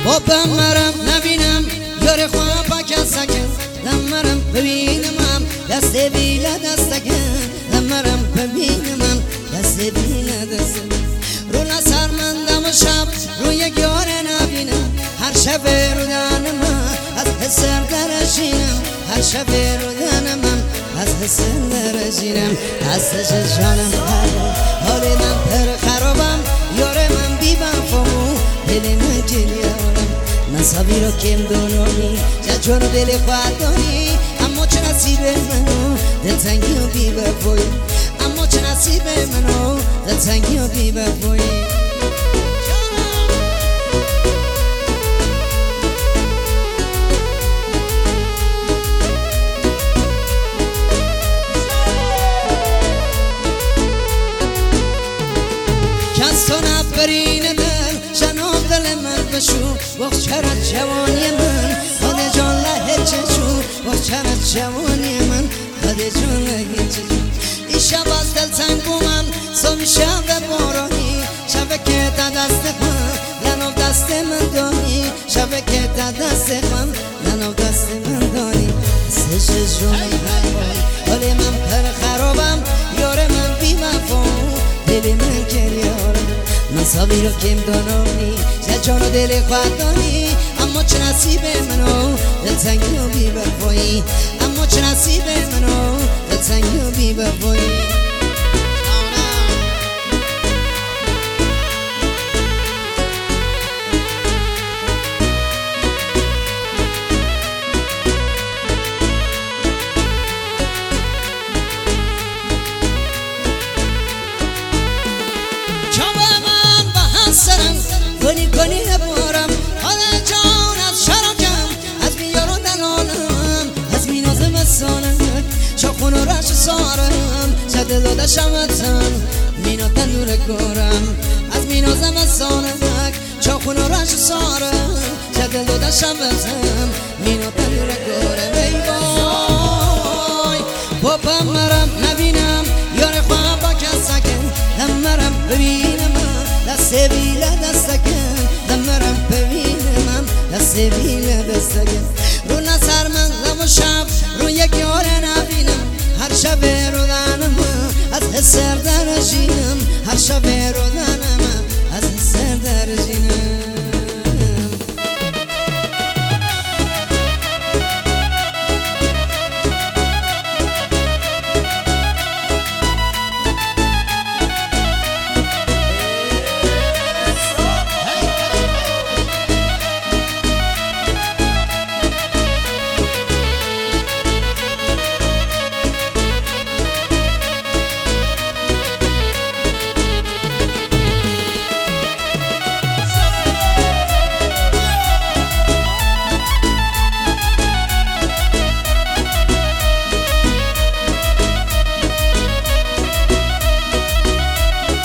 بمرم نبینم یار خواه پاک سکن دمرم ببینمم دست بیله دستکن دمرم ببینمم دست بیله دستکن رو نصر مندم و شب روی گیاره نبینم هر شب رو دانم از حسر درشینم هر شب رو دانم از حسر درشینم دستش جانم حال من پر خرابم یار من بی وفامو دل من گریارم نصابی رو کم دونانی جون دل خواهد دانی اما چه نصیب منو دلتنگی و بی وفایی اما چه نصیب منو دلتنگی و بی وفایی کس تو نبرین دل جناب دل من بشو وقت چرد جوانی من خود جان لحه چشو وقت چرد جوانی من خود جان لحه چشو این شب از دل تنگ بومم صبح شب بارانی شب که تا دست من لنو دست من دانی شب که تا دست من لنو دست من دانی دستش جان حال من پر خرابم یار من بی وفام دل من گریارم نصابی رو کم دانانی جان و دل خواهد دانی اما چه نصیب منو دلتنگی و بی وفایی اما چه نصیب منو دلتنگی و بی وفایی کنی نبارم حال جان از شرکم از بیار و دلالم از میناز مسانم چاخون و رش سارم چه داده شمتن مینا تنور کارم از میناز مسانم چاخون و رش سارم چه داده شمتن مینا تنور کارم ای وای پاپم مرم نبینم یار خواه با کسکن دمرم ببینم دست بیله دستکن دمرم ببینم دست بیله